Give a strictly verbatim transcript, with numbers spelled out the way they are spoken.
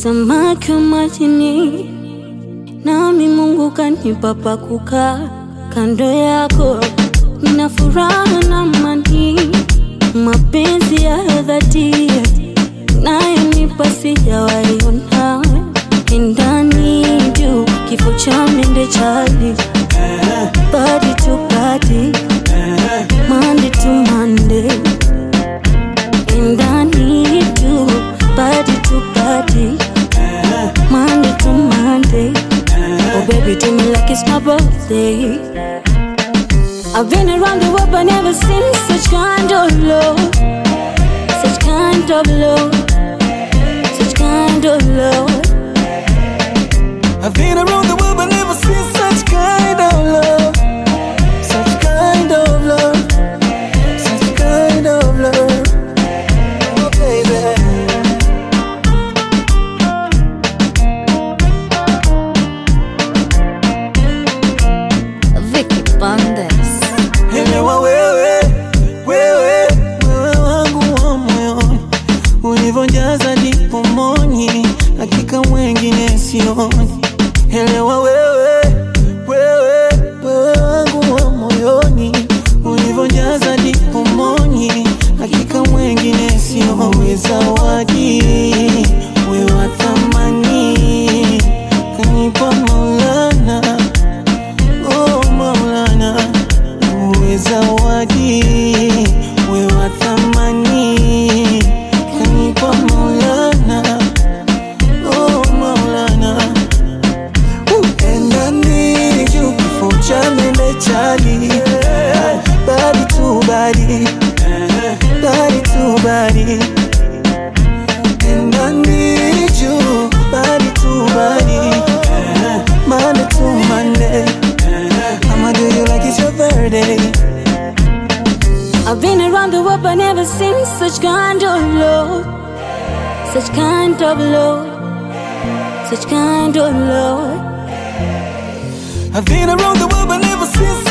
samaki wa majini, nami Mungu kanipa pa kukaa kando yako. Nina furaha na amani, mapenzi ya dhati unayonipa sijawahi ona. And I need you, kifo cha mende chali, body to body, Monday to Monday. And I need you, body to body, Monday to Monday. Oh baby, do me like it's my birthday. I've been around the world but never seen such kind of love, such kind of love, such kind of love. I've been around the world but never seen such kind of love, such kind of love, such kind of love. Oh baby, Vicky Bandes. elewa wewe, wewe, wewe wangu wa moyoni, ulivyojaza ndipo moni, hakika wengine sioni. Elewa wewe, wewe, wewe wangu wa moyoni, ulivyojaza ndipo moni, hakika wengine sioni. Zawadi wewe wa thamani, kanipa Maulana, oh Maulana. Wewe zawadi wewe wa thamani, kanipa Maulana, oh Maulana. And I need you, kifo cha mende chali, body to body, body to body. And I need you, body to body, Monday to Monday. I'ma do you like it's your birthday. I've been around the world but never seen such kind of love, such kind of love, such kind of love. I've been around the world but never seen